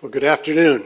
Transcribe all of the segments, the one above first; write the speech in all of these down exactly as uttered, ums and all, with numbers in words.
Well, good afternoon.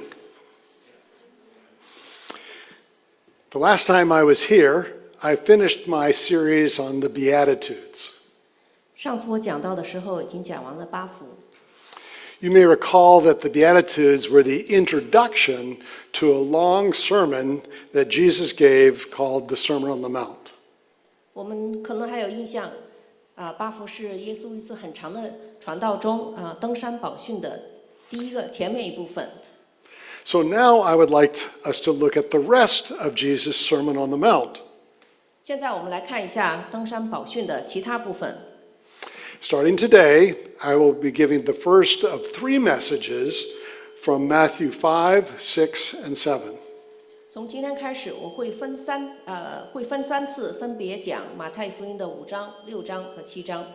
The last time I was here, I finished my series on the Beatitudes. 上次我讲到的时候，已经讲完了八福。 You may recall that the Beatitudes were the introduction to a long sermon that Jesus gave called the Sermon on the Mount. 我们可能还有印象，啊，八福是耶稣一次很长的传道中，啊，登山宝训的第一个前面一部分。 So now I would like us to look at the rest of Jesus' Sermon on the Mount. 现在我们来看一下登山宝训的其他部分。 Starting today, I will be giving the first of three messages from Matthew five, six, and seven. 从今天开始，我会分三呃会分三次分别讲马太福音的五章、六章和七章。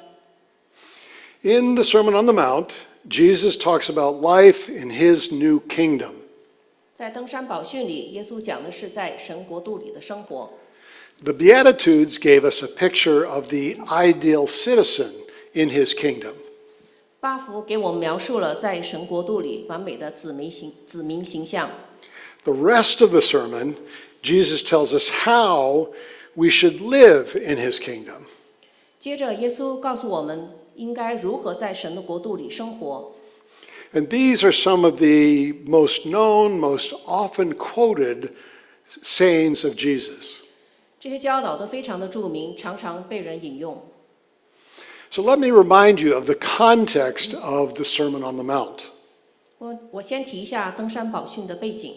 In the Sermon on the Mount, Jesus talks about life in his new kingdom. 在登山宝训里，耶稣讲的是在神国度里的生活。 The Beatitudes gave us a picture of the ideal citizen in his kingdom. 八福给我们描述了在神国度里完美的子民形子民形象。 The rest of the sermon, Jesus tells us how we should live in his kingdom. 接着，耶稣告诉我们应该如何在神的国度里生活。 And these are some of the most known, most often quoted sayings of Jesus. 这些教导都非常的著名，常常被人引用。 So let me remind you of the context of the Sermon on the Mount. 我我先提一下登山宝训的背景。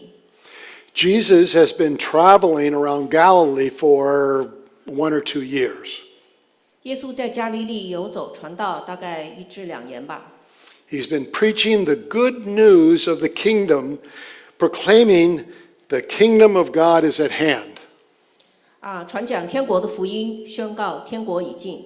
Jesus has been traveling around Galilee for one or two years. 耶稣在加利利游走传道大概一至两年吧。 He's been preaching the good news of the kingdom, proclaiming the kingdom of God is at hand. 啊，传讲天国的福音，宣告天国已近。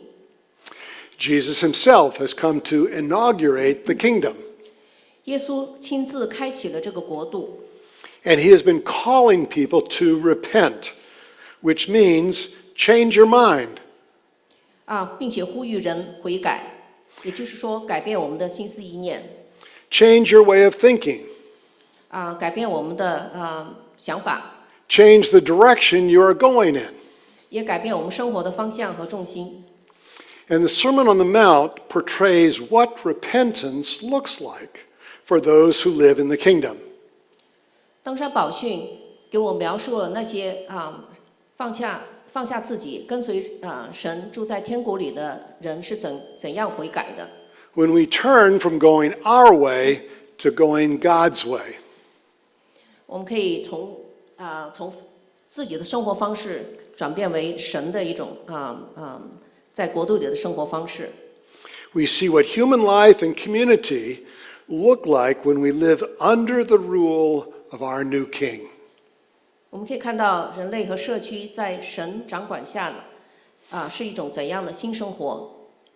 Jesus himself has come to inaugurate the kingdom. 耶稣亲自开启了这个国度。 And he has been calling people to repent, which means change your mind. 啊，并且呼吁人悔改，也就是说改变我们的心思意念。 Change your way of thinking. 啊，改变我们的呃想法。 Change the direction you are going in. 也改变我们生活的方向和重心。 And the Sermon on the Mount portrays what repentance looks like for those who live in the kingdom. 登山宝训给我描述了那些啊放下放下自己跟随啊神住在天国里的人是怎怎样悔改的。 When we turn from going our way to going God's way. 我们可以从啊从自己的生活方式转变为神的一种啊啊在国度里的生活方式。 We see what human life and community look like when we live under the rule of our new king. 我们可以看到人类和社区在神掌管下啊是一种怎样的新生活。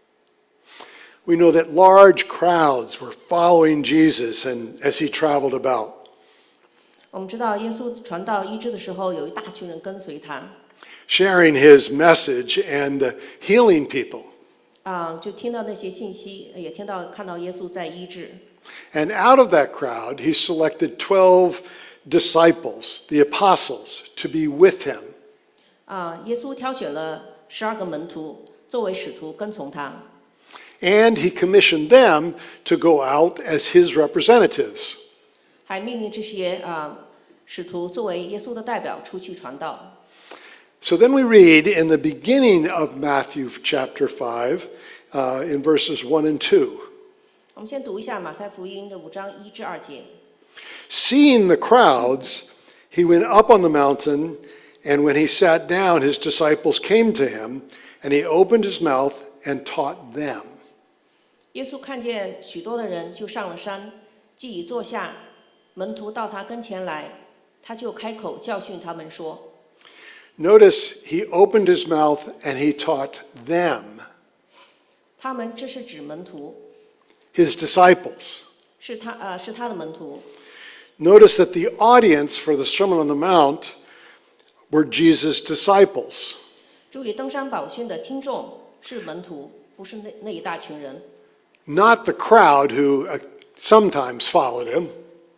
We know that large crowds were following Jesus and as he traveled about. 我们知道耶稣传道医治的时候，有一大群人跟随他。 Sharing his message and healing people. 啊，就听到那些信息，也听到看到耶稣在医治。 And out of that crowd, he selected twelve disciples, the apostles, to be with him. 啊，耶稣挑选了十二个门徒作为使徒跟从他。 And he commissioned them to go out as his representatives. 还命令这些啊使徒作为耶稣的代表出去传道。 So then we read in the beginning of Matthew chapter five, uh, in verses one and two. 我们先读一下马太福音的五章一至二节。 Seeing the crowds, he went up on the mountain, and when he sat down, his disciples came to him, and he opened his mouth and taught them. 耶稣看见许多的人，就上了山，既已坐下，门徒到他跟前来，他就开口教训他们说。 Notice he opened his mouth and he taught them. 他们这是指门徒。 His disciples. 是他呃是他的门徒。 Notice that the audience for the Sermon on the Mount were Jesus' disciples. 注意登山宝训的听众是门徒，不是那那一大群人。 Not the crowd who uh, sometimes followed him.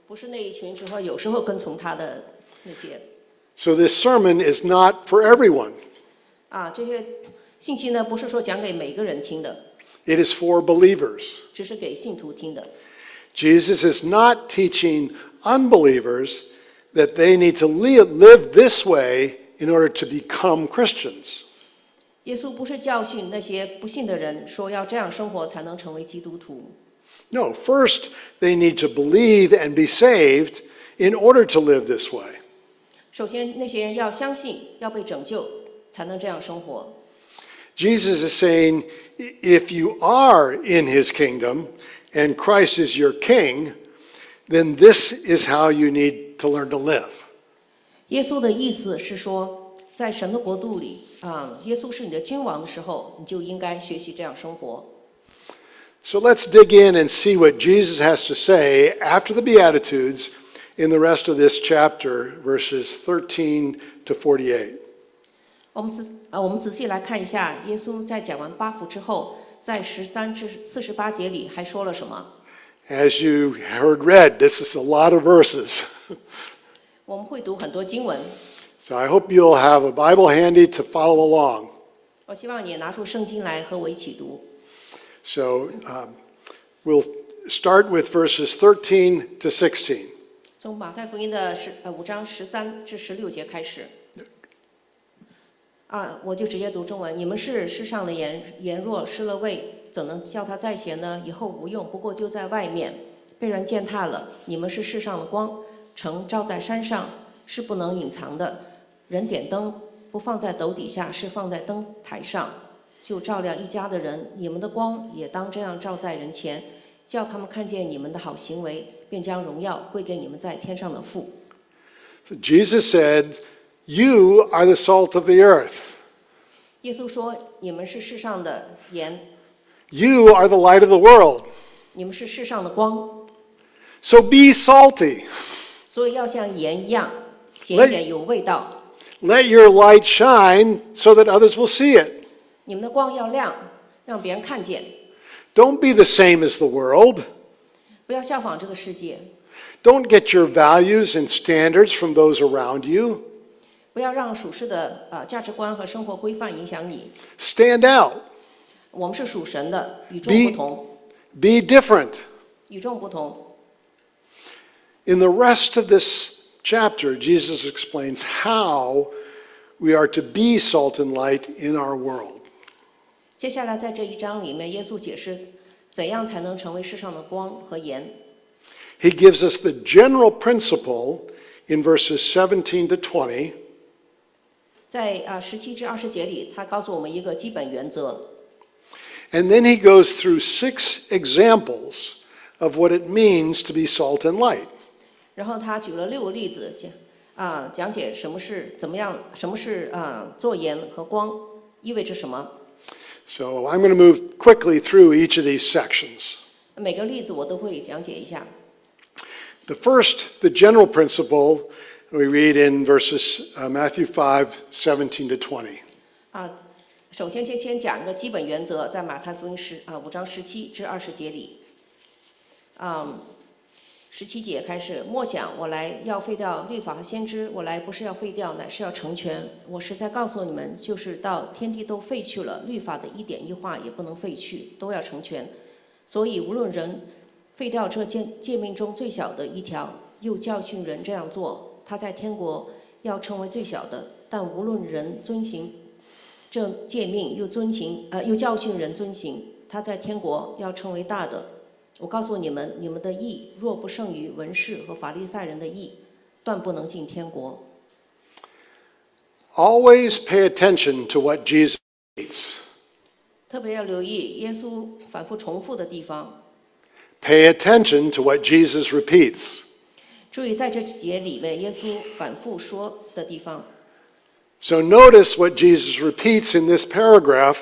不是那一群，只会有时候跟从他的那些 So this sermon is not for everyone. 啊，这些信息呢，不是说讲给每个人听的， It is for believers. 只是给信徒听的。 Jesus is not teaching unbelievers that they need to live, live this way in order to become Christians. 耶稣不是教训那些不信的人，说要这样生活才能成为基督徒。 No, first they need to believe and be saved in order to live this way. 首先，那些人要相信，要被拯救，才能这样生活。 Jesus is saying, if you are in his kingdom and Christ is your king, then this is how you need to learn to live. 耶稣的意思是说，在神的国度里，啊、耶稣是你的君王的时候，你就应该学习这样生活。 So let's dig in and see what Jesus has to say after the Beatitudes in the rest of this chapter, verses thirteen to forty-eight. 我们仔啊，我们仔细来看一下，耶稣在讲完八福之后，在十三至四十八节里还说了什么？ As you heard read, this is a lot of verses. 我们会读很多经文， So I hope you'll have a Bible handy to follow along. 我希望你也拿出圣经来和我一起读。 So um, we'll start with verses thirteen to sixteen. 从马太福音的十呃五章十三至十六节开始。啊，我就直接读中文。你们是世上的盐，盐若失了味，怎能叫它再咸呢？以后无用，不过丢在外面，被人践踏了。你们是世上的光，城照在山上，是不能隐藏的。人点灯，不放在斗底下，是放在灯台上，就照亮一家的人。你们的光也当这样照在人前，叫他们看见你们的好行为，便将荣耀归给你们在天上的父。 So Jesus said, you are the salt of the earth. 耶稣说：“你们是世上的盐， You are the light of the world. 你们是世上的光， So be salty. 所以要像盐一样，咸一点，有味道。 Let your light shine so that others will see it. 你们的光要亮，让别人看见。 Don't be the same as the world. 不要效仿这个世界， Don't get your values and standards from those around you. 不要让属世的呃价值观和生活规范影响你。 Stand out. 我们是属神的，与众 Be- 不同， Be different. 与众不同。 In the rest of this chapter, Jesus explains how we are to be salt and light in our world. 接下来在这一章里面，耶稣解释怎样才能成为世上的光和盐。 He gives us the general principle in verses seventeen to twenty. 在啊十七至二十节里，他告诉我们一个基本原则。 And then he goes through six examples of what it means to be salt and light. 然后他举了六个例子讲啊、讲解什么是怎么样，什么是啊、做盐和光意味着什么。 So I'm going to move quickly through each of these sections. 每个例子我都会讲解一下。 The first, the general principle, we read in verses uh, Matthew five, seventeen to twenty. 啊，首先先先讲一个基本原则，在马太福音十啊五章十七至二十节里，啊，十七节开始，莫想我来要废掉律法和先知，我来不是要废掉，乃是要成全。我实在告诉你们，就是到天地都废去了，律法的一点一画也不能废去，都要成全。所以无论人废掉这诫诫命中最小的一条，又教训人这样做，他在天国要成为最小的；但无论人遵行这诫命，又遵行呃又教训人遵行，他在天国要成为大的。我告诉你们，你们的义若不胜于文士和法利赛人的义，断不能进天国。 Always pay attention to what Jesus repeats. 特别要留意耶稣反复重复的地方。 Pay attention to what Jesus repeats. 注意在这节里面，耶稣反复说的地方。 So notice what Jesus repeats in this paragraph.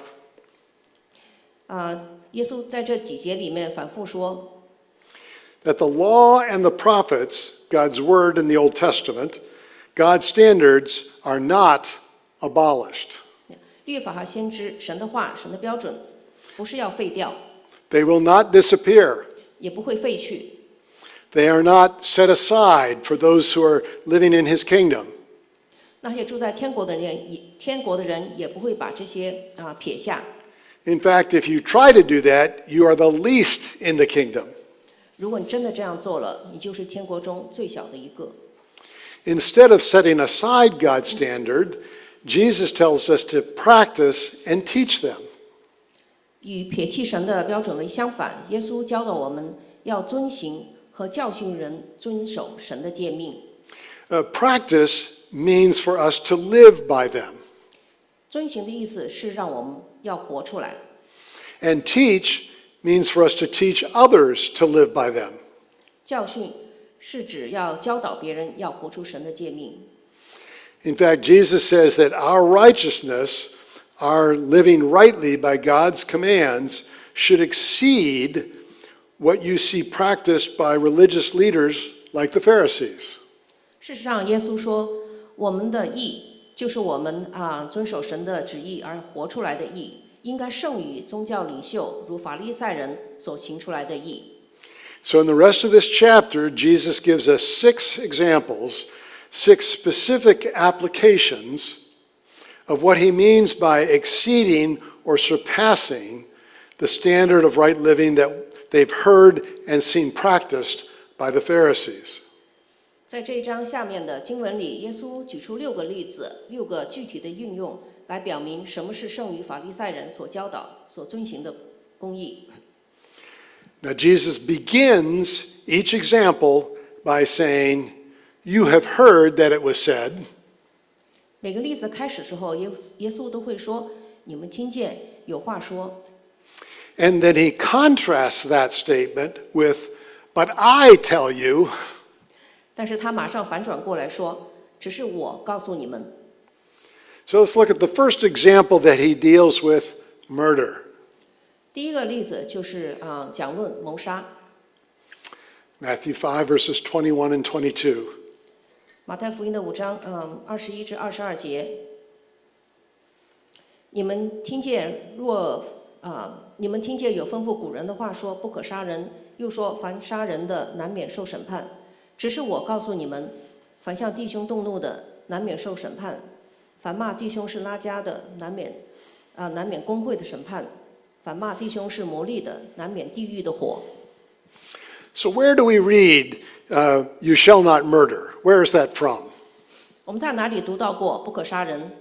啊，耶稣在这几节里面反复说， That the law and the prophets, God's word in the Old Testament, God's standards are not abolished. 律法和先知，神的话、神的标准，不是要废掉， They will not disappear. 也不会废去。 They are not set aside for those who are living in his kingdom. 那些住在天国的人也天国的人也不会把这些啊、撇下。 In fact, if you try to do that, you are the least in the kingdom. 如果你真的这样做了，你就是天国中最小的一个。 Instead of setting aside God's standard, Jesus tells us to practice and teach them. 与撇弃神的标准为相反，耶稣教导我们要遵行和教训人遵守神的诫命。 Uh, practice means for us to live by them. 遵行的意思是让我们要活出来， And teach means for us to teach others to live by them. 教训是指要教导别人要活出神的诫命。 In fact, Jesus says that our righteousness, our living rightly by God's commands, should exceed what you see practiced by religious leaders like the Pharisees. 事实上，耶稣说，我们的义就是我们啊遵守神的旨意而活出来的义，应该胜于宗教领袖如法利赛人所行出来的义。 So in the rest of this chapter, Jesus gives us six examples, six specific applications of what he means by exceeding or surpassing the standard of right living that they've heard and seen practiced by the Pharisees. 在这一章下面的经文里，耶稣举出六个例子，六个具体的运用，来表明什么是胜于法利赛人所教导、所遵行的公义。 Now, Jesus begins each example by saying, "You have heard that it was said," 每个例子开始之后，耶耶稣都会说：“你们听见有话说。” and then he contrasts that statement with, "But I tell you," 但是他马上反转过来说：“只是我告诉你们。” So let's look at the first example that he deals with murder. 第一个例子就是啊、呃讲论谋杀。 Matthew five, verses twenty-one and twenty-two. 马太福音的五章，嗯，二十一至二十二节，你们听见若啊、呃，你们听见有吩咐古人的话说不可杀人，又说凡杀人的难免受审判。只是我告诉你们，凡向弟兄动怒的，难免受审判；凡骂弟兄是拉加的，难免啊、呃、难免公会的审判；凡骂弟兄是魔力的，难免地狱的火。 So where do we read, uh, "You shall not murder"? Where is that from? 我们在哪里读到过不可杀人？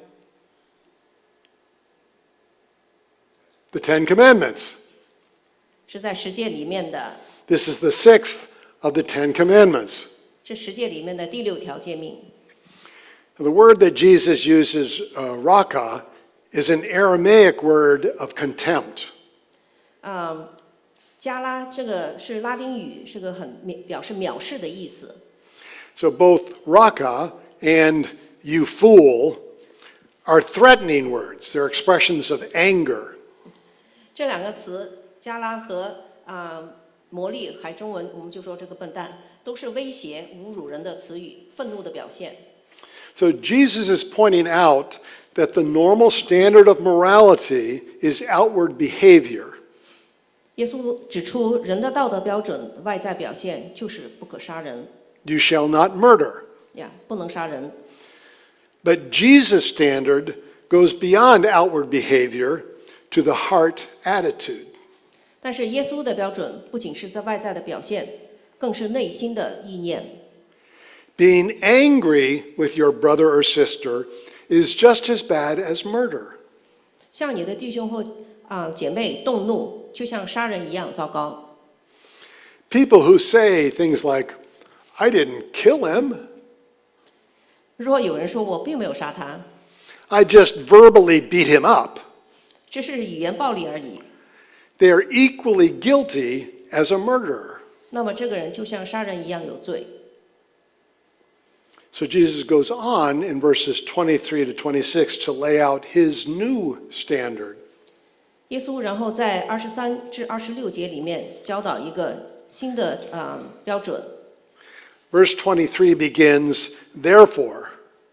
The Ten Commandments. 是在十诫里面的， This is the sixth of the Ten Commandments. 是十诫里面的第六条诫命。 The word that Jesus uses, uh, raka, is an Aramaic word of contempt. 嗯，加拉这个是拉丁语，是个很藐表示藐视的意思。 So both raka and "you fool" are threatening words. They're expressions of anger. 这两个词，加拉和啊、呃魔力，海中文我们就说这个笨蛋，都是威胁、侮辱人的词语，愤怒的表现。 So Jesus is pointing out that the normal standard of morality is outward behavior. 耶稣指出，人的道德标准外在表现就是不可杀人 You shall not murder. 呀，不能杀人。 But Jesus' standard goes beyond outward behavior to the heart attitude. 但是耶稣的标准不仅是在外在的表现，更是内心的意念。 Being angry with your brother or sister is just as bad as murder. 向你的弟兄或啊、姐妹动怒，就像杀人一样糟糕。 People who say things like, "I didn't kill him," 如果有人说我并没有杀他， "I just verbally beat him up," 这是语言暴力而已， they are equally guilty as a murderer. 那么这个人就像杀人一样有罪。 So Jesus goes on in verses twenty-three to twenty-six to lay out his new standard. 耶稣然后在二十三至二十六节里面教导一个新的啊、呃标准。 Verse twenty-three begins, "Therefore."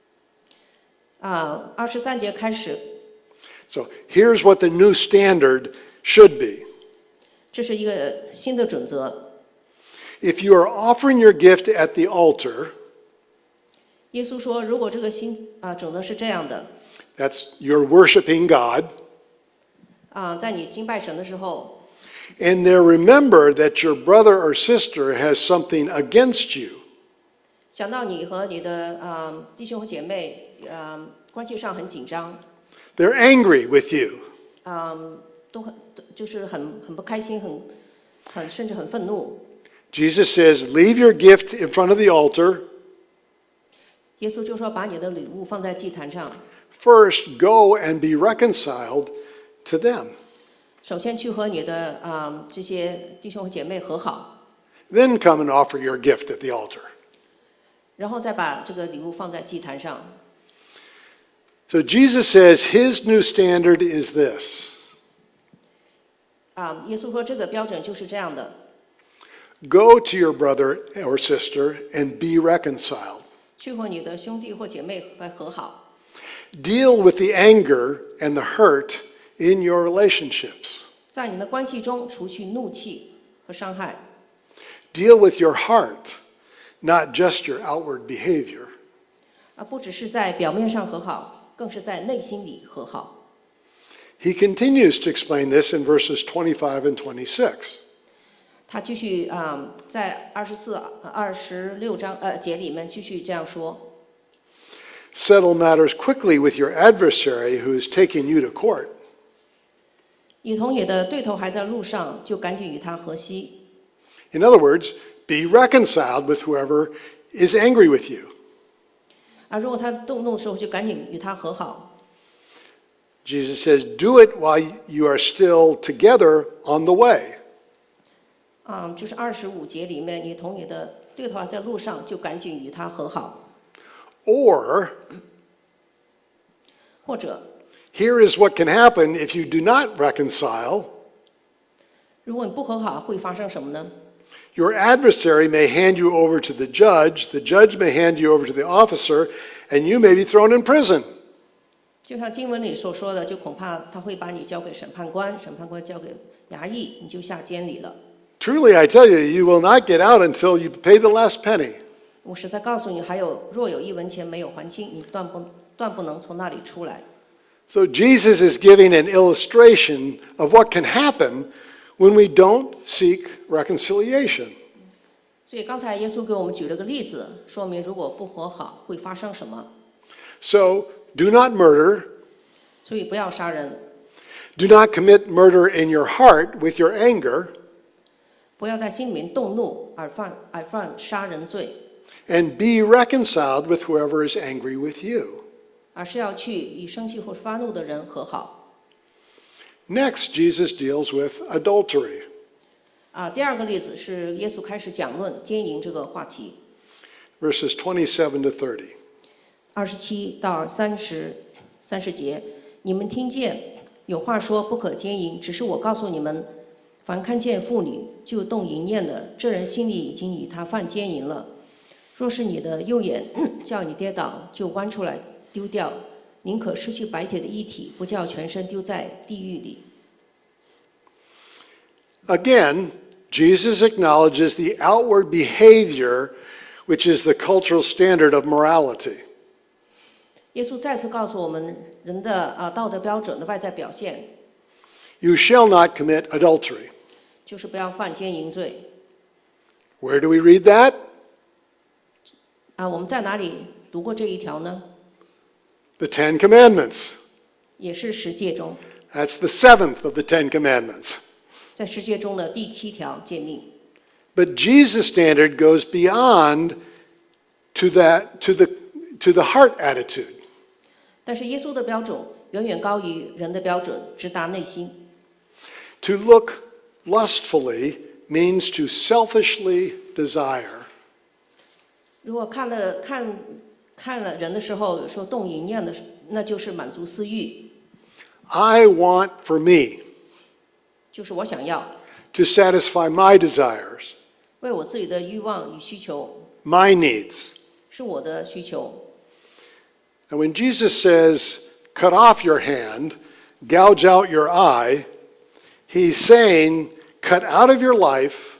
啊，二十三节开始， So here's what the new standard should be. 这是一个新的准则。 If you are offering your gift at the altar, 耶稣说，如果这个新啊准则是这样的 that's you're worshiping God, 啊，在你敬拜神的时候， and there remember that your brother or sister has something against you, 想到你和你的啊弟兄和姐妹啊关系上很紧张， they're angry with you. 啊都很就是很很不开心，很很甚至很愤怒。 Jesus says, leave your gift in front of the altar. 耶稣就说，把你的礼物放在祭坛上， First, go and be reconciled to them. 首先去和你的啊这些弟兄和姐妹和好， Then come and offer your gift at the altar. 然后再把这个礼物放在祭坛上。 So Jesus says his new standard is this. 啊，耶稣说这个标准就是这样的。 Go to your brother or sister and be reconciled. 去和你的兄弟或姐妹来和好， Deal with the anger and the hurt in your relationships. 在你们关系中除去怒气和伤害， Deal with your heart, not just your outward behavior. 而不只是在表面上和好，更是在内心里和好。 He continues to explain this in verses twenty-five and twenty-six. 他继续啊、在二十四、二十六章呃节里面继续这样说： Settle matters quickly with your adversary who is taking you to court. 你同你的对头还在路上，就赶紧与他和稀。 In other words, be reconciled with whoever is angry with you. 啊，如果他动怒的时候，就赶紧与他和好。 Jesus says, do it while you are still together on the way. 啊、就是二十五节里面，你同你的对头还在路上，就赶紧与他和好。 Or, 或者， here is what can happen if you do not reconcile. 如果你不和好，会发生什么呢？ Your adversary may hand you over to the judge, the judge may hand you over to the officer, and you may be thrown in prison. 就像经文里所说的，就恐怕他会把你交给审判官，审判官交给衙役，你就下监里了。 Truly, I tell you, you will not get out until you pay the last penny. 我实在告诉你，还有若有一文钱没有还清，你断不断不能从那里出来。 So Jesus is giving an illustration of what can happen when we don't seek reconciliation. 所以刚才耶稣给我们举了个例子，说明如果不和好会发生什么。 So, do not murder. 所以不要杀人， Do not commit murder in your heart with your anger. 不要在心里面动怒而犯而犯杀人罪， And be reconciled with whoever is angry with you. 而是要去与生气或发怒的人和好。 Next, Jesus deals with adultery. 啊，第二个例子是耶稣开始讲论奸淫这个话题， Verses twenty-seven to thirty. 二十七到三十三十节，你们听见有话说不可奸淫，只是我告诉你们，凡看见妇女就动淫念的，这人心里已经以他犯奸淫了。若是你的右眼叫你跌倒，就剜出来丢掉，宁可失去白铁的一体，不叫全身丢在地狱里。 Again, Jesus acknowledges the outward behavior, which is the cultural standard of morality. 耶稣再次告诉我们人的啊道德标准的外在表现， You shall not commit adultery. 就是不要犯奸淫罪。 Where do we read that? 啊，我们在哪里读过这一条呢？ The Ten Commandments. 也是十诫中， That's the seventh of the Ten Commandments. 在十诫中的第七条诫命。 But Jesus' standard goes beyond to that to the to the heart attitude. 但是耶稣的标准远远高于人的标准，直达内心。 To look lustfully means to selfishly desire. 如果看了看看了人的时候，说动淫念的，那就是满足私欲， I want for me 就是我想要 to satisfy my desires, 为我自己的欲望与需求， my needs. 是我的需求。 And when Jesus says, cut off your hand, gouge out your eye, he's saying, cut out of your life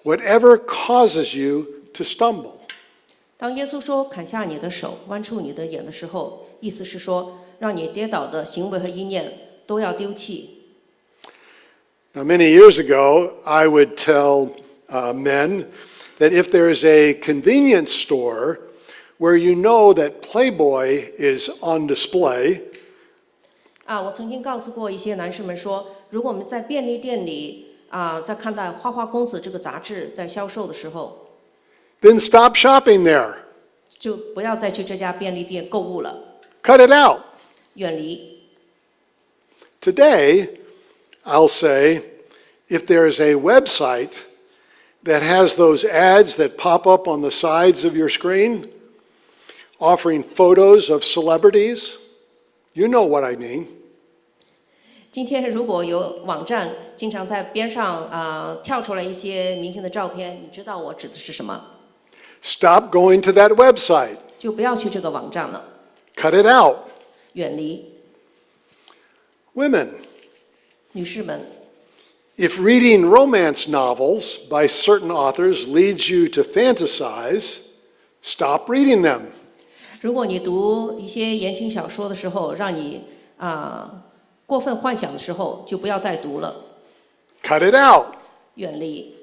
whatever causes you to stumble. 当耶稣说砍下你的手，剜出你的眼的时候，意思是说，让你跌倒的行为和意念都要丢弃。 Now, many years ago, I would tell uh, men that if there is a convenience store where you know that Playboy is on display, 啊，我曾经告诉过一些男士们说，如果我们在便利店里啊，在看到《花花公子》这个杂志在销售的时候， then stop shopping there. 就不要再去这家便利店购物了， Cut it out. 远离。 Today, I'll say, if there is a website that has those ads that pop up on the sides of your screen, offering photos of celebrities, you know what I mean. 今天如果有网站经常在边上啊、呃、跳出来一些明星的照片，你知道我指的是什么？ Stop going to that website. 就不要去这个网站了， Cut it out. 远离。 Women, 女士们， if reading romance novels by certain authors leads you to fantasize, stop reading them. 如果你读一些言情小说的时候，让你啊、呃、过分幻想的时候，就不要再读了， Cut it out. 远离。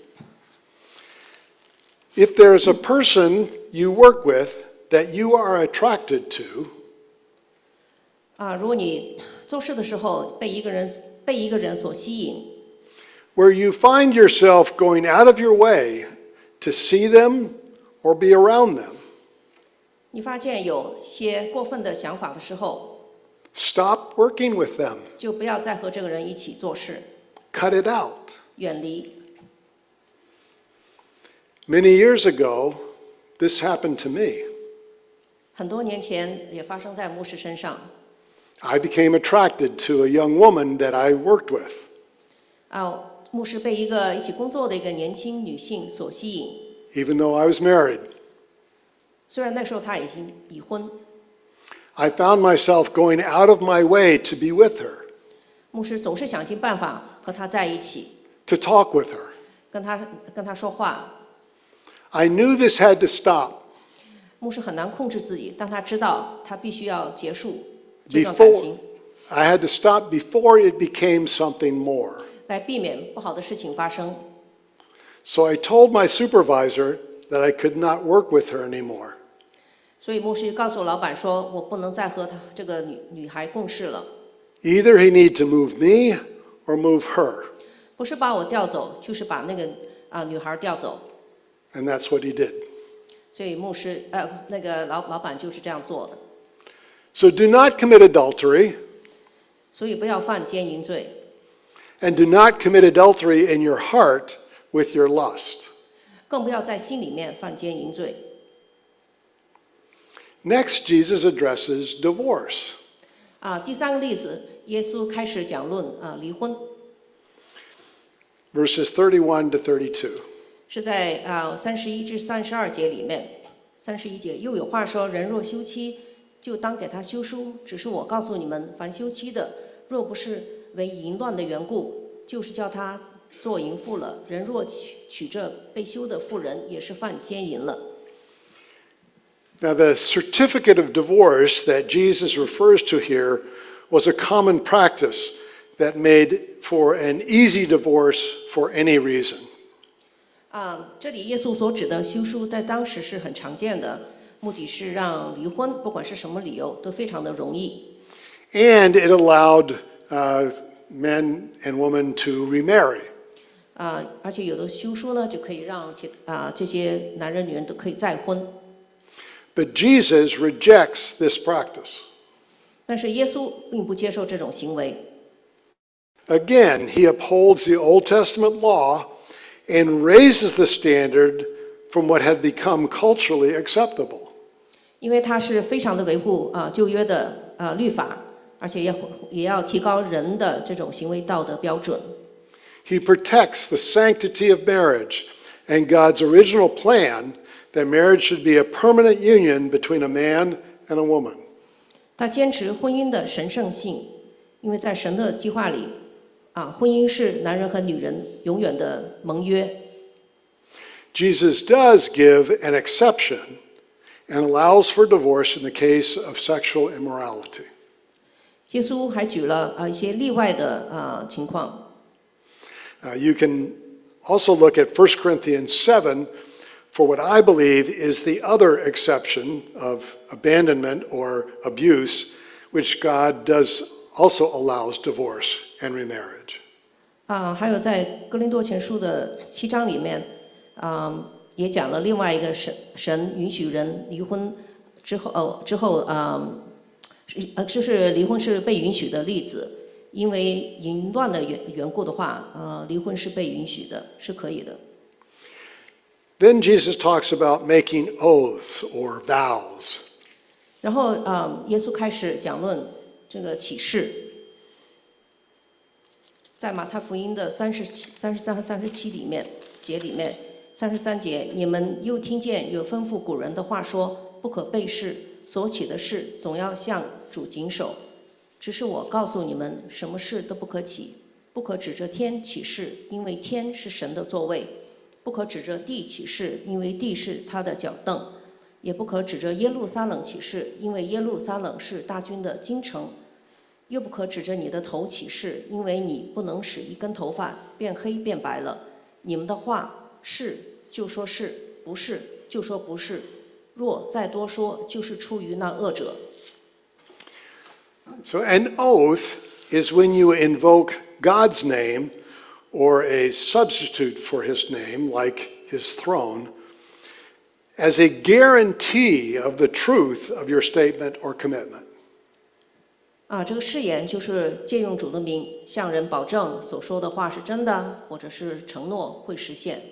If there is a person you work with that you are attracted to, 啊，如果你做事的时候被一个人被一个人所吸引， where you find yourself going out of your way to see them or be around them, 你发现有些过分的想法的时候， stop working with them. 就不要再和这个人一起做事， Cut it out. 远离。 Many years ago, this happened to me. 很多年前也发生在牧师身上。 I became attracted to a young woman that I worked with. 啊，牧师被一个一起工作的一个年轻女性所吸引， Even though I was married. 虽然那时候她已经已婚， I found myself going out of my way to be with her, 牧师总是想尽办法和她在一起， to talk with her. 跟她跟她说话。 I knew this had to stop 牧师很难控制自己，但他知道他必须要结束这段感 before 情， I had to stop before it became something more. 来避免不好的事情发生。 So I told my supervisor that I could not work with her anymore. 所以牧师告诉我老板说，我不能再和他这个女女孩共事了， Either he need to move me or move her. 不是把我调走，就是把那个啊、呃女孩调走。 And that's what he did. 所以牧师呃那个老老板就是这样做的。 So do not commit adultery, 所以不要犯奸淫罪， and do not commit adultery in your heart with your lust. 更不要在心里面犯奸淫罪。 Next, Jesus addresses divorce. 啊，第三个例子，耶稣开始讲论啊离婚， Verses thirty-one to thirty-two. 是在啊三十一至三十二节里面。三十一节又有话说：人若休妻，就当给他休书。只是我告诉你们，凡休妻的，若不是为淫乱的缘故，就是叫他做淫妇了。人若娶娶这被休的妇人，也是犯奸淫了。 Now, the certificate of divorce that Jesus refers to here was a common practice that made for an easy divorce for any reason. 啊，这里耶稣所指的休书，在当时是很常见的，目的是让离婚，不管是什么理由，都非常的容易。 And it allowed uh, men and women to remarry. 啊，而且有的休书呢，就可以让其啊这些男人、女人都可以再婚。 But Jesus rejects this practice. 但是耶稣并不接受这种行为。 Again, he upholds the Old Testament law and raises the standard from what had become culturally acceptable. 因为他是非常的维护啊旧约的啊律法，而且也也要提高人的这种行为道德标准。 He protects the sanctity of marriage and God's original plan that marriage should be a permanent union between a man and a woman. 他坚持婚姻的神圣性，因为在神的计划里，啊，婚姻是男人和女人永远的盟约。 Jesus does give an exception and allows for divorce in the case of sexual immorality. 耶稣还举了呃一些例外的呃情况。 Uh, you can also look at First Corinthians seven for what I believe is the other exception of abandonment or abuse, which God does also allows divorce and remarriage. 啊，还有在哥林多前书的七章里面，啊，也讲了另外一个神神允许人离婚之后，哦之后啊，呃就是离婚是被允许的例子，因为淫乱的缘缘故的话，呃，离婚是被允许的，是可以的。 Then Jesus talks about making oaths or vows. 然后啊，耶稣开始讲论这个启示。在马太福音的三十七、三十三和三十七里面节里面，三十三节，你们又听见有吩咐古人的话说，不可背誓，所起的事总要向主谨守。只是我告诉你们，什么事都不可起，不可指着天起誓，因为天是神的座位；不可指着地起誓，因为地是他的脚凳；也不可指着耶路撒冷起誓，因为耶路撒冷是大军的京城。又不可指着你的头起誓，因为你不能使一根头发变黑变白了。你们的话是就说是，不是就说不是。若再多说，就是出于那恶者。 So an oath is when you invoke God's name or a substitute for his name, like his throne, as a guarantee of the truth of your statement or commitment. 啊，这个誓言就是借用主的名，向人保证所说的话是真的，或者是承诺会实现。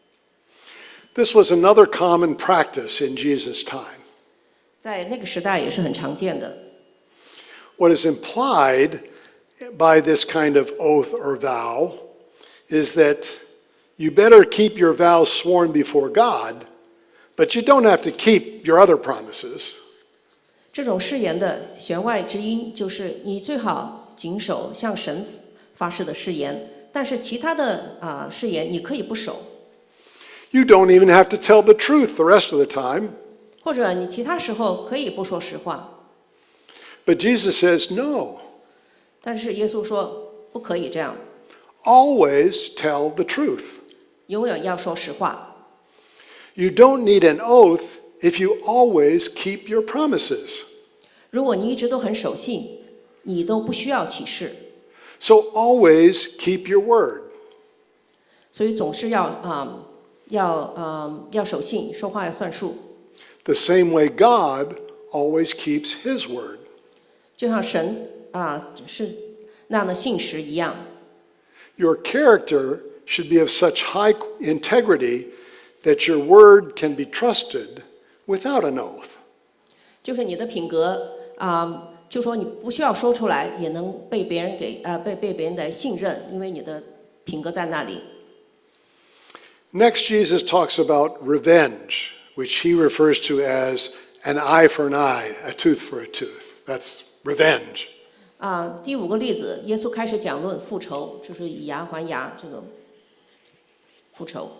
This was another common practice in Jesus' time. 在那个时代也是很常见的。 What is implied by this kind of oath or vow is that you better keep your vows sworn before God, but you don't have to keep your other promises. 这种誓言的弦外之音，就是你最好谨守向神发誓的誓言，但是其他的啊、呃、誓言你可以不守。 You don't even have to tell the truth the rest of the time. 或者你其他时候可以不说实话。 But Jesus says no. 但是耶稣说不可以这样。 Always tell the truth. 永远要说实话。 You don't need an oath if you always keep your promises. 如果你一直都很守信，你都不需要起誓。 So always keep your word. 所以总是要啊、呃、要啊、呃、要守信，说话要算数。 The same way God always keeps his word. 就像神啊、呃、是那样的信实一样。 Your character should be of such high integrity that your word can be trusted without an oath. 就是你的品格啊、呃，就说你不需要说出来，也能被别人给呃被被别人来信任，因为你的品格在那里。 Next, Jesus talks about revenge, which he refers to as an eye for an eye, a tooth for a tooth. That's revenge. 啊、第五个例子，耶稣开始讲论复仇，就是以牙还牙这个复仇。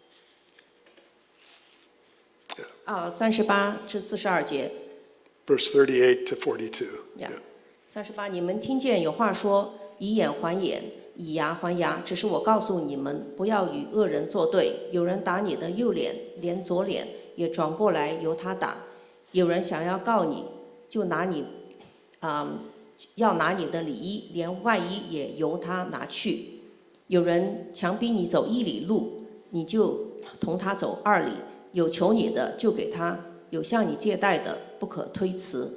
啊，三十八至四十二节。 Verse thirty-eight to forty-two. 呀，三十八，你们听见有话说，以眼还眼，以牙还牙。只是我告诉你们，不要与恶人作对。有人打你的右脸，连左脸也转过来由他打；有人想要告你，就拿你，啊、嗯，要拿你的里衣，连外衣也由他拿去。有人强逼你走一里路，你就同他走二里。有求你的就给他，有向你借贷的不可推辞。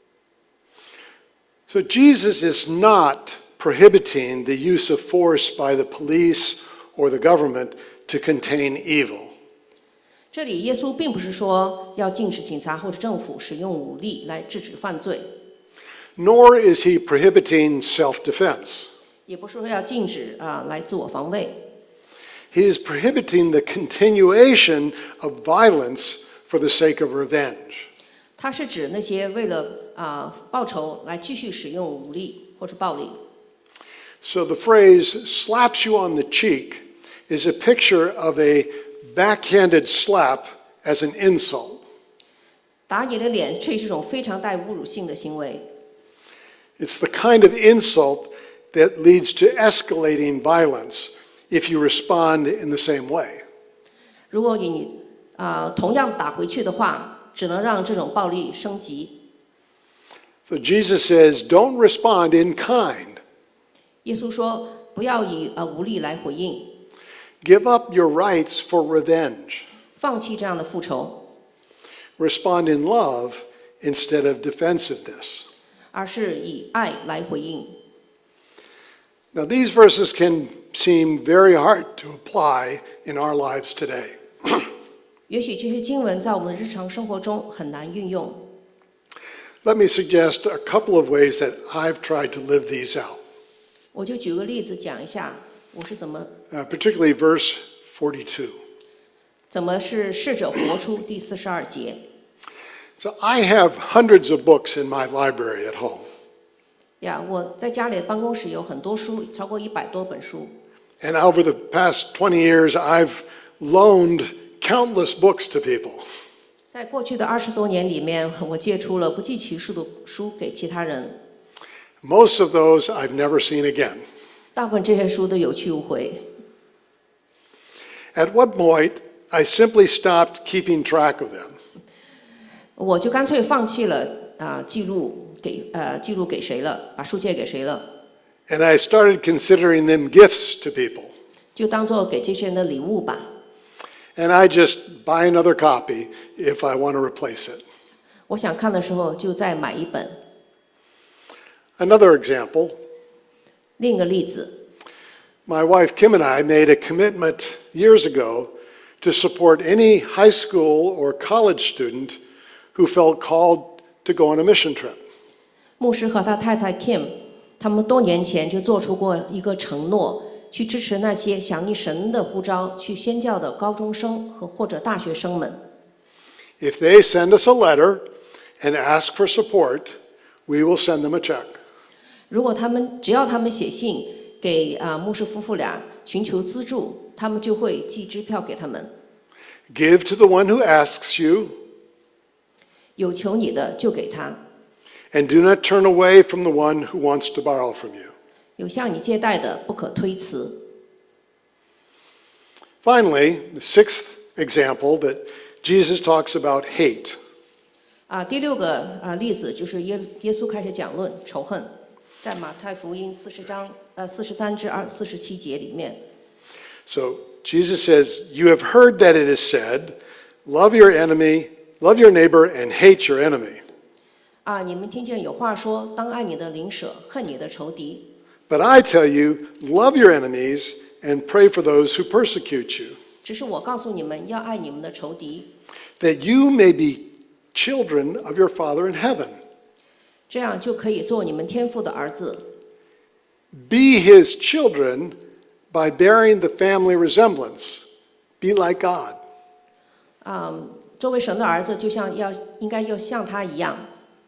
So Jesus is not prohibiting the use of force by the police or the government to contain evil. 这里耶稣并不是说要禁止警察或者政府使用武力来制止犯罪， Nor is he prohibiting self-defense. 也不是说要禁止啊、来自我防卫。 He is prohibiting the continuation of violence for the sake of revenge. 它是指那些为了啊、报仇来继续使用武力或者暴力。 So the phrase slaps you on the cheek is a picture of a backhanded slap as an insult. 打你的脸，这是一种非常带侮辱性的行为。 It's the kind of insult that leads to escalating violence if you respond in the same way. 如果你啊、呃、同样打回去的话，只能让这种暴力升级。 So Jesus says, don't respond in kind. 耶稣说，不要以呃武力来回应， Give up your rights for revenge. 放弃这样的复仇， Respond in love instead of defensiveness. 而是以爱来回应。 Now, these verses can seem very hard to apply in our lives today. 也许这些经文在我们的日常生活中很难运用。 Let me suggest a couple of ways that I've tried to live these out, 我就举个例子讲一下，我是怎么 uh, particularly verse forty-two. 怎么是试着活出第四十二节。 So I have hundreds of books in my library at home, 呀，我在家里的办公室有很多书，超过一百多本书。 and over the past twenty years, I've loaned countless books to people. 在过去的二十多年里面，我借出了不计其数的书给其他人， Most of those I've never seen again. 大部分这些书都有去无回。 At what point, I simply stopped keeping track of them. 我就干脆放弃了啊、记录给呃记录给谁了，把书借给谁了， And I started considering them gifts to people. 就当做给这些人的礼物吧。 And I just buy another copy if I want to replace it. 我想看的时候就再买一本。 Another example, 另一个例子， my wife Kim and I made a commitment years ago to support any high school or college student who felt called to go on a mission trip. 牧师和他太太 Kim， 他们多年前就做出过一个承诺，去支持那些响应神的呼召去宣教的高中生和或者大学生们。 If they send us a letter and ask for support, we will send them a check. 如果他们只要他们写信给啊、牧师夫妇俩寻求资助，他们就会寄支票给他们。 Give to the one who asks you, 有求你的就给他， and do not turn away from the one who wants to borrow from you. 有向你借贷的不可推辞。 Finally, the sixth example that Jesus talks about hate. 啊，第六个啊例子就是耶耶稣开始讲论仇恨，在马太福音四十章呃四十三至二四十七节里面。 So Jesus says, "You have heard that it is said, love your enemy, love your neighbor, and hate your enemy. 啊，你们听见有话说，当爱你的邻舍，恨你的仇敌。 But I tell you, love your enemies and pray for those who persecute you, 只是我告诉你们，要爱你们的仇敌， that you may be children of your Father in heaven. 这样就可以做你们天父的儿子。 Be his children by bearing the family resemblance. Be like God." 啊，作为神的儿子，就像要应该要像他一样。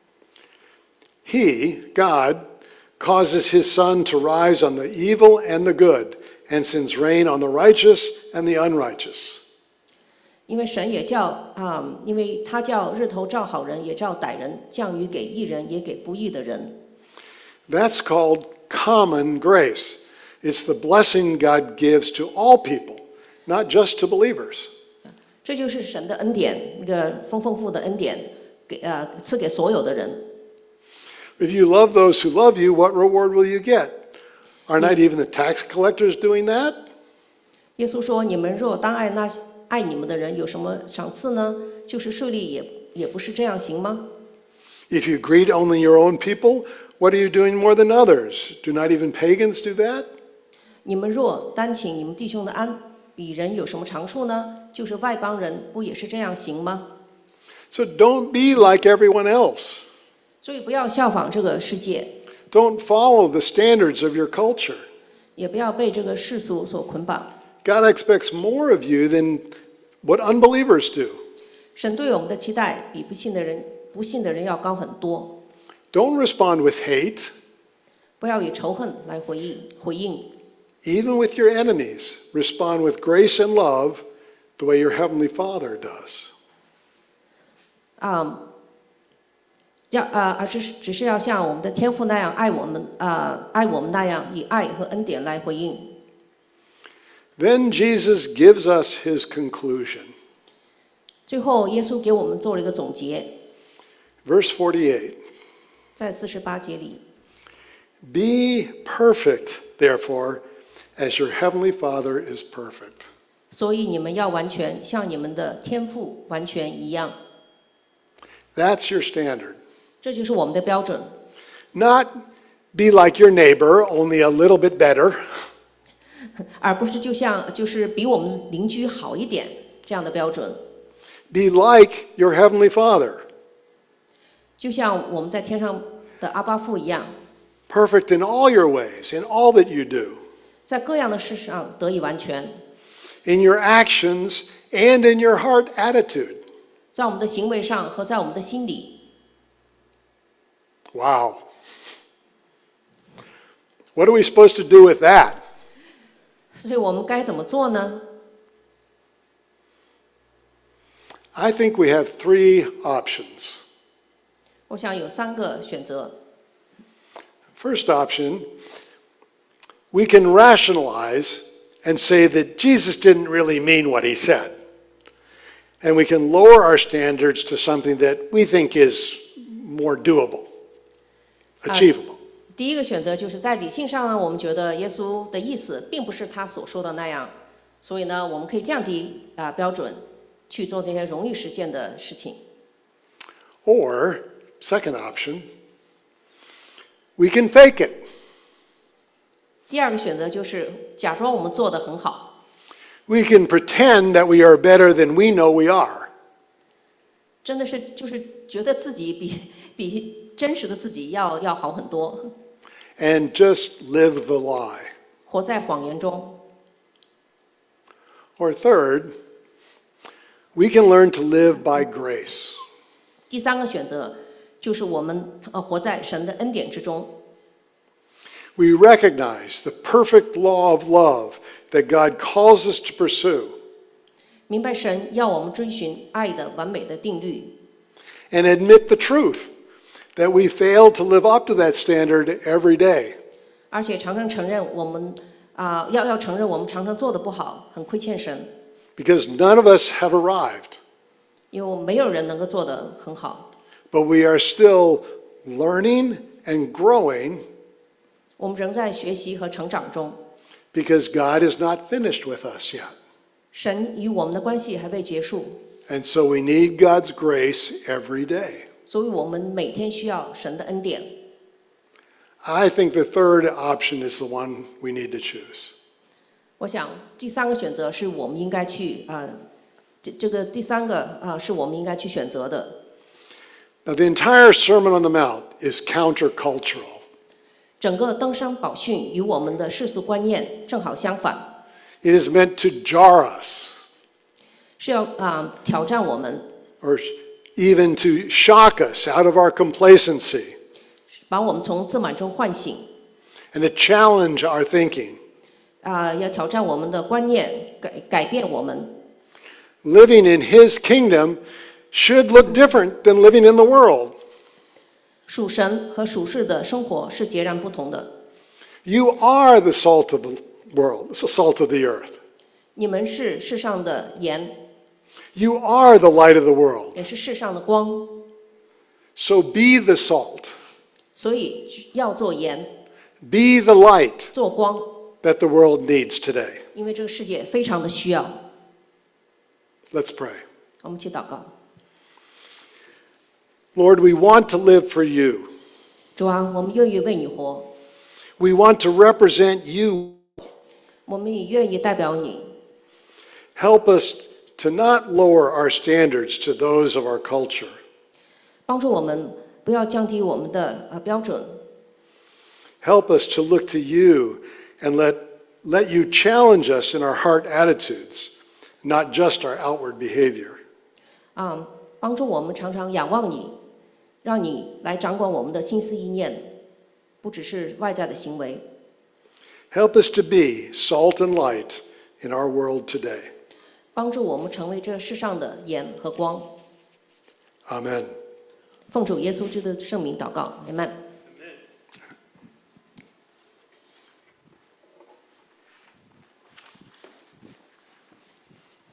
He, God, causes his sun to rise on the evil and the good, and sends rain on the righteous and the unrighteous. 因为神也叫啊、因为他叫日头照好人，也照歹人，降雨给义人，也给不义的人。 That's called common grace. It's the blessing God gives to all people, not just to believers. 这就是神的恩典，那个丰丰富的恩典，给呃赐给所有的人。 If you love those who love you, what reward will you get? Are not even the tax collectors doing that? 耶稣说：“你们若当爱那爱你们的人，有什么赏赐呢？就是税吏也也不是这样行吗？ If you greet only your own people, what are you doing more than others? Do not even pagans do that? 你们若单请你们弟兄的安，比人有什么长处呢？就是外邦人不也是这样行吗？ So don't be like everyone else. 所以不要效仿这个世界， Don't follow the standards of your culture. 也不要被这个世俗所捆绑。 God expects more of you than what unbelievers do. 神对我们的期待比不信的人不信的人要高很多。 Don't respond with hate, 不要以仇恨来回应回应， even with your enemies. Respond with grace and love the way your Heavenly Father does. 啊、要呃，而是只是要像我们的天父那样爱我们，呃，爱我们那样以爱和恩典来回应。 Then Jesus gives us his conclusion. 最后，耶稣给我们做了一个总结， Verse forty-eight. 在四十八节里。 Be perfect, therefore, as your heavenly Father is perfect. 所以你们要完全，像你们的天父完全一样。 That's your standard. 这就是我们的标准， Not be like your neighbor, only a little bit better. 而不是就像就是比我们邻居好一点这样的标准。 Be like your heavenly Father, 就像我们在天上的阿爸父一样， perfect in all your ways, in all that you do, 在各样的事上得以完全， in your actions and in your heart attitude. 在我们的行为上和在我们的心里。 Wow. What are we supposed to do with that? 所以我们该怎么做呢？ I think we have three options. 我想有三个选择。 First option, we can rationalize and say that Jesus didn't really mean what he said. And we can lower our standards to something that we think is more doable, achievable. 第一个选择就是在理性上呢，我们觉得耶稣的意思并不是他所说的那样，所以呢，我们可以降低啊、呃标准，去做这些容易实现的事情。 Or, second option, we can fake it. 第二个选择就是假装我们做得很好， We can pretend that we are better than we know we are. 真的是就是觉得自己比比真实的自己要要好很多， And just live the lie. 活在谎言中。 Or third, we can learn to live by grace. 第三个选择就是我们呃活在神的恩典之中。 We recognize the perfect law of love that God calls us to pursue, 明白神要我们追寻爱的完美的定律， and admit the truth that we fail to live up to that standard every day. 而且常常承认我们啊、要要承认我们常常做的不好，很亏欠神， Because none of us have arrived, 因为我们没有人能够做得很好， but we are still learning and growing 我们仍在学习和成长中。 because God is not finished with us yet. 神与我们的关系还未结束， And so we need God's grace every day. 所以我们每天需要神的恩典。 I think the third option is the one we need to choose. 我想第三个选择是我们应该去啊、呃这这个第三个啊、呃是我们应该去选择的。 Now, the entire Sermon on the Mount is countercultural. 整个登山宝训与我们的世俗观念正好相反， It is meant to jar us, 是要啊、挑战我们， or even to shock us out of our complacency, 把我们从自满中唤醒， and to challenge our thinking. 啊、要挑战我们的观念，改改变我们。 Living in His kingdom should look different than living in the world. 属神和属世的生活是截然不同的。 You are the salt of the world, the salt of the earth. 你们是世上的盐， You are the light of the world. 也是世上的光， So be the salt, 所以要做盐， be the light 做光， that the world needs today. 因为这个世界非常的需要。 Let's pray. 我们一起祷告。 Lord, we want to live for you. 主啊，我们愿意为你活， We want to represent you. 我们也愿意代表你。 Help us to not lower our standards to those of our culture. 帮助我们不要降低我们的呃标准， Help us to look to you and let, let you challenge us in our heart attitudes, not just our outward behavior. 啊、帮助我们常常仰望你，让你来掌管我们的心思意念，不只是外在的行为。 Help us to be salt and light in our world today. 帮助我们成为这世上的盐和光。 Amen. 奉主耶稣基督的圣名祷告，阿们。